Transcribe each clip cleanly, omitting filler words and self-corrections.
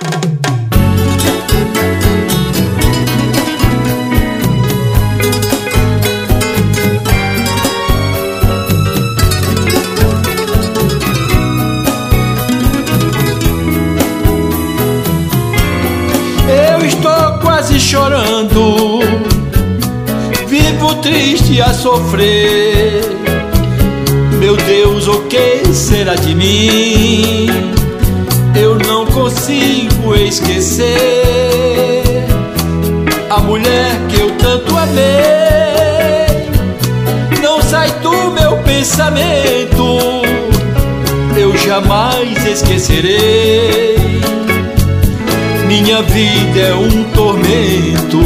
Quase chorando, vivo triste a sofrer. Meu Deus, o que será de mim? Eu não consigo esquecer a mulher que eu tanto amei. Não sai do meu pensamento, eu jamais esquecerei. Minha vida é um tormento,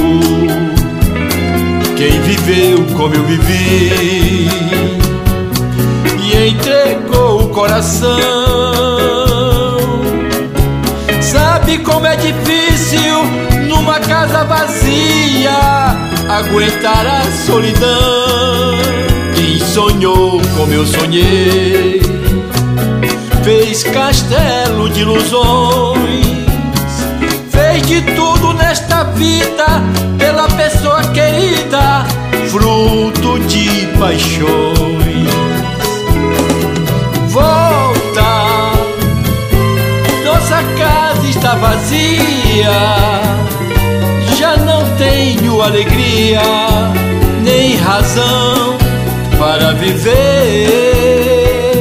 quem viveu como eu vivi e entregou o coração. Sabe como é difícil numa casa vazia aguentar a solidão. Quem sonhou como eu sonhei fez castelo de ilusões. Fez de tudo nesta vida pela pessoa querida, fruto de paixões. Volta, nossa casa está vazia, já não tenho alegria nem razão para viver.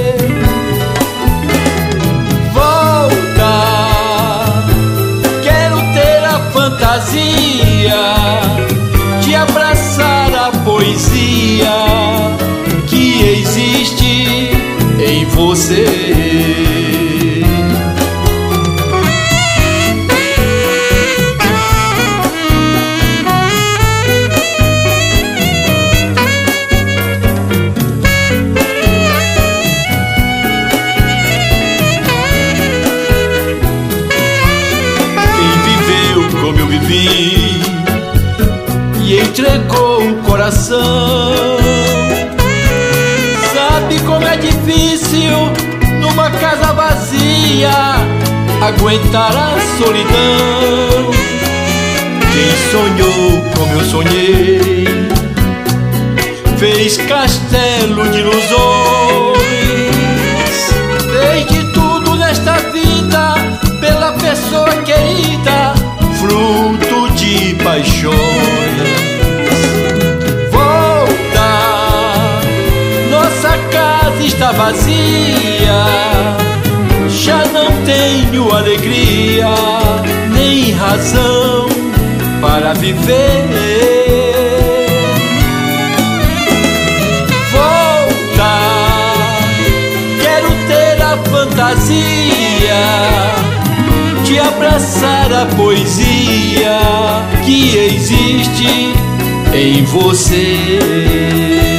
De abraçar a poesia que existe em você. Como eu vivi e entregou o coração. Sabe como é difícil numa casa vazia aguentar a solidão. Quem sonhou como eu sonhei fez castelo de ilusões. Fez de tudo nesta vida pela pessoa querida, fruto de paixões. Volta, nossa casa está vazia, já não tenho alegria nem razão para viver. Volta, quero ter a fantasia de abraçar a poesia que existe em você.